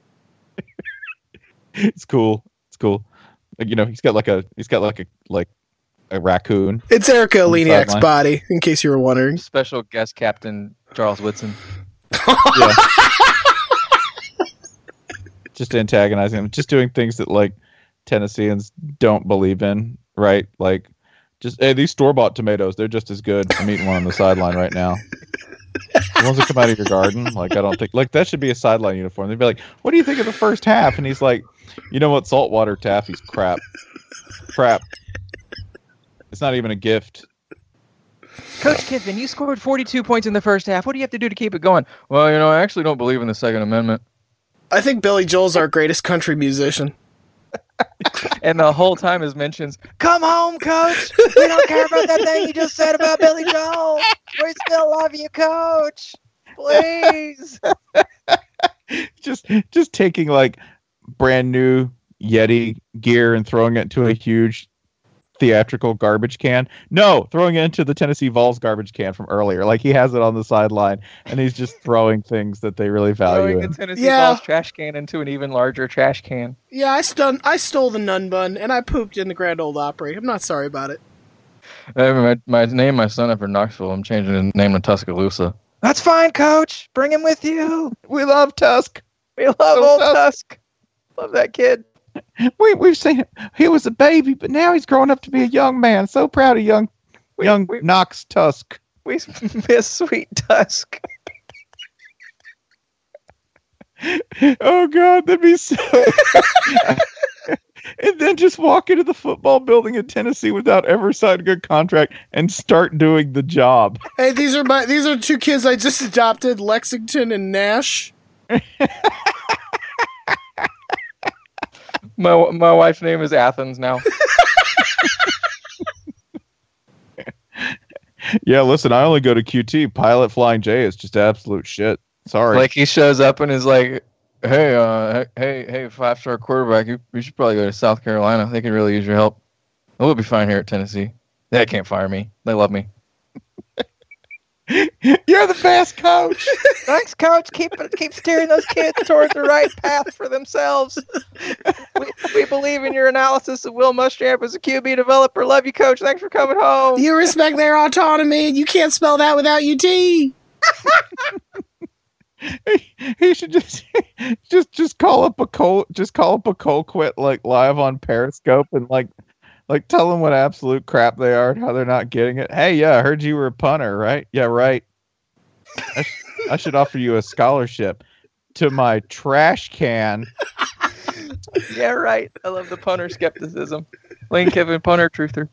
D: It's cool. Like, he's got like a raccoon.
B: It's Erica Aleniak's body, in case you were wondering.
C: Special guest captain Charles Whitson.
D: Yeah. Just antagonizing him, just doing things that like Tennesseans don't believe in, right? Like, just, hey, these store-bought tomatoes, they're just as good. I'm eating one on the sideline right now. The ones that come out of your garden, like, I don't think, like, that should be a sideline uniform. They'd be like, what do you think of the first half? And he's like, you know what, saltwater taffy's crap. It's not even a gift.
C: Coach Kiffin, you scored 42 points in the first half. What do you have to do to keep it going? Well, I actually don't believe in the Second Amendment.
B: I think Billy Joel's our greatest country musician.
C: And the whole time his mentions, come home, coach. We don't care about that thing you just said about Billy Joel. We still love you, coach. Please.
D: just taking like brand new Yeti gear and throwing it into a huge theatrical garbage can. No, throwing it into the Tennessee Vols garbage can from earlier. Like he has it on the sideline and he's just throwing things that they really value.
C: Throwing the Tennessee Vols trash can into an even larger trash can.
B: Yeah, I stole the nun bun and I pooped in the Grand Ole Opry. I'm not sorry about it.
C: I name my son after Knoxville. I'm changing his name to Tuscaloosa. That's fine, Coach. Bring him with you.
D: We love Tusk.
C: We love old Tusk. Love that kid.
D: We've seen him. He was a baby, but now he's growing up to be a young man. So proud of young Knox Tusk.
C: We miss sweet Tusk.
D: Oh God, that'd be so. And then just walk into the football building in Tennessee without ever signing a contract and start doing the job.
B: Hey, these are two kids I just adopted, Lexington and Nash.
C: My wife's name is Athens now.
D: Yeah, listen, I only go to QT. Pilot Flying J is just absolute shit. Sorry.
C: Like he shows up and is like, hey, 5-star quarterback, you should probably go to South Carolina. They could really use your help. We'll be fine here at Tennessee. They can't fire me. They love me.
D: You're the best, Coach.
C: Thanks, Coach. Keep steering those kids toward the right path for themselves. We believe in your analysis of Will Muschamp as a QB developer. Love you, Coach. Thanks for coming home.
B: You respect their autonomy. You can't spell that without UT.
D: He should just call up a Colquitt like live on Periscope and like tell them what absolute crap they are and how they're not getting it. Hey, yeah, I heard you were a punter, right? Yeah, right. I should offer you a scholarship to my trash can.
C: Yeah, right. I love the punter skepticism. Lane Kiffin, punter truther.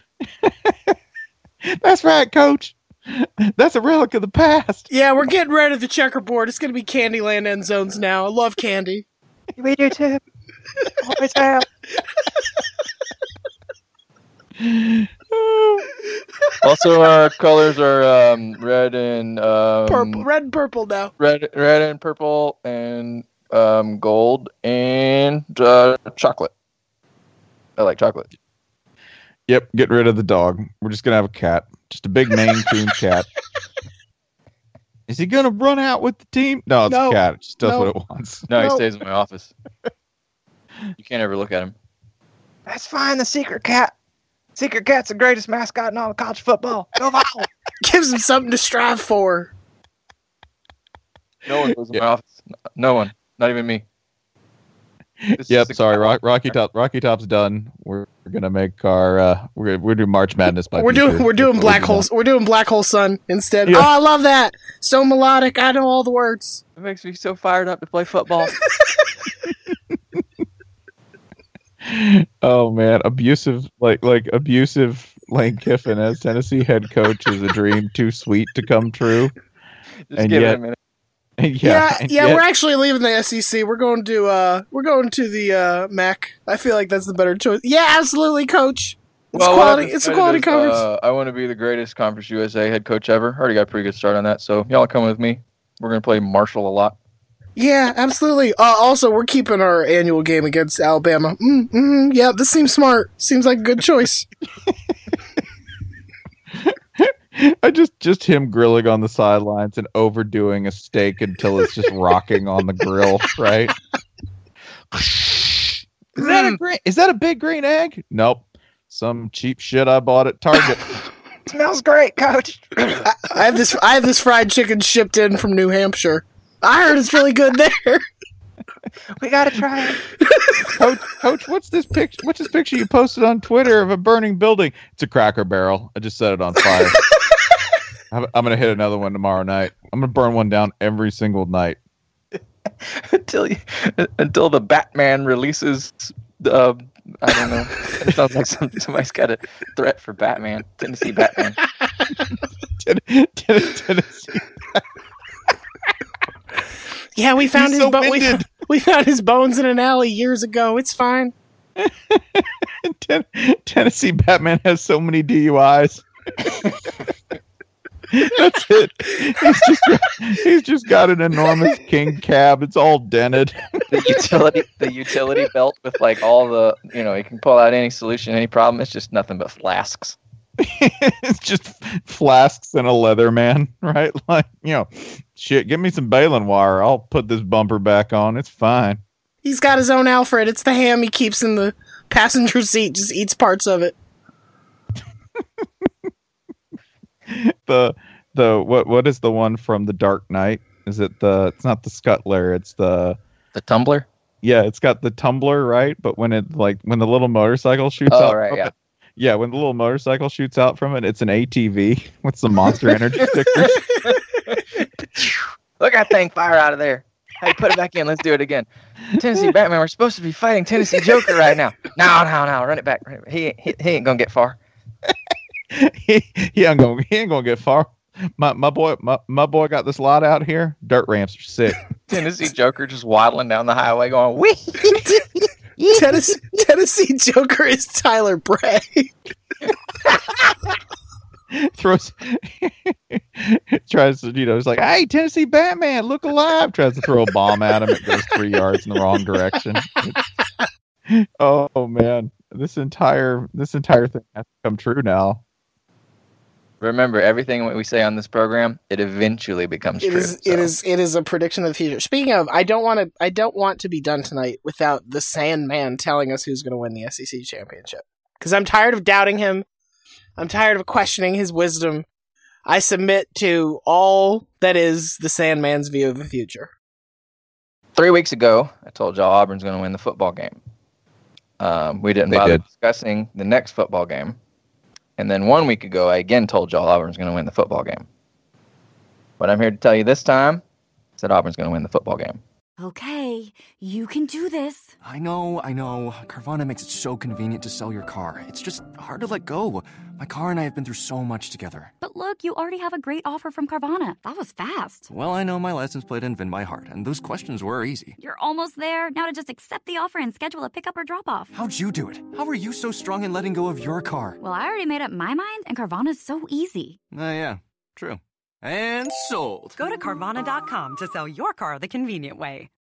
D: That's right, Coach. That's a relic of the past.
B: Yeah, we're getting rid of the checkerboard. It's going to be Candyland end zones now. I love candy.
C: We do too. Always have. Also, our colors are red and
B: purple. Red and purple now.
C: Red and purple and gold and chocolate. I like chocolate.
D: Yep, get rid of the dog. We're just gonna have a cat, just a big Maine Coon cat. Is he gonna run out with the team? No, it's a cat. It just does what it wants.
C: No, he stays in my office. You can't ever look at him. That's fine. The secret cat. Secret Cat's the greatest mascot in all of college football. Go Vols!
B: Gives him something to strive for.
C: No one goes in my office. No one. Not even me.
D: Sorry. Rocky Top's done. We're gonna make our we're doing March Madness.
B: We're doing Black Holes. We're doing Black Hole Sun instead. Yeah. Oh, I love that. So melodic. I know all the words.
C: It makes me so fired up to play football.
D: Oh man, abusive Lane Kiffin as Tennessee head coach is a dream too sweet to come true.
C: Just give it a minute.
B: We're actually leaving the SEC. We're going to the MAC. I feel like that's the better choice. Yeah, absolutely, Coach. It's a quality conference.
C: I want to be the greatest Conference USA head coach ever. Already got a pretty good start on that. So y'all come with me. We're gonna play Marshall a lot.
B: Yeah, absolutely. Also, we're keeping our annual game against Alabama. Yeah, this seems smart. Seems like a good choice.
D: I just him grilling on the sidelines and overdoing a steak until it's just rocking on the grill, right? Is that a big green egg? Nope. Some cheap shit I bought at Target.
C: Smells great, Coach.
B: I have this fried chicken shipped in from New Hampshire. I heard it's really good there.
C: We gotta try it.
D: Coach, what's this picture? What's this picture you posted on Twitter of a burning building? It's a Cracker Barrel. I just set it on fire. I'm gonna hit another one tomorrow night. I'm gonna burn one down every single night
C: until the Batman releases. I don't know. It sounds like somebody's got a threat for Batman. Tennessee Batman.
D: Tennessee.
B: Yeah, we found we found his bones in an alley years ago. It's fine.
D: Tennessee Batman has so many DUIs. That's it. He's just got an enormous king cab. It's all dented.
C: The utility belt with like all the, he can pull out any solution, any problem. It's just nothing but flasks.
D: It's just flasks and a leather man, right? Like, shit, give me some baling wire. I'll put this bumper back on. It's fine.
B: He's got his own Alfred. It's the ham he keeps in the passenger seat, just eats parts of it.
D: What is the one from The Dark Knight? Is it it's not the scuttler, it's the
C: tumbler?
D: Yeah, it's got the tumbler, right? But when the little motorcycle shoots out
C: right,
D: from
C: yeah.
D: it, yeah, when the little motorcycle shoots out from it, it's an ATV with some Monster Energy stickers.
C: Look at that thing fire out of there. Hey, put it back in. Let's do it again. Tennessee Batman, we're supposed to be fighting Tennessee Joker right now. No, run it back. He ain't gonna get far.
D: he ain't gonna get far. My boy got this lot out here. Dirt ramps are sick.
C: Tennessee Joker just waddling down the highway going, wee.
B: Tennessee Joker is Tyler Bray.
D: Tries to, it's like, hey, Tennessee Batman, look alive. Tries to throw a bomb at him. It goes 3 yards in the wrong direction. Oh man, this entire thing has to come true now.
C: Remember, everything we say on this program, it eventually becomes true.
B: It is a prediction of the future. Speaking of, I don't want to be done tonight without the Sandman telling us who's going to win the SEC championship. Because I'm tired of doubting him. I'm tired of questioning his wisdom. I submit to all that is the Sandman's view of the future.
C: 3 weeks ago, I told y'all Auburn's going to win the football game. We didn't bother discussing the next football game. And then 1 week ago, I again told y'all Auburn's going to win the football game. What I'm here to tell you this time is that Auburn's going to win the football game.
F: Okay, you can do this.
G: I know. Carvana makes it so convenient to sell your car. It's just hard to let go. My car and I have been through so much together.
F: But look, you already have a great offer from Carvana. That was fast.
G: Well, I know my license plate and VIN by heart, and those questions were easy.
F: You're almost there. Now to just accept the offer and schedule a pickup or drop-off.
G: How'd you do it? How are you so strong in letting go of your car?
F: Well, I already made up my mind, and Carvana's so easy.
G: Yeah, true. And sold.
H: Go to Carvana.com to sell your car the convenient way.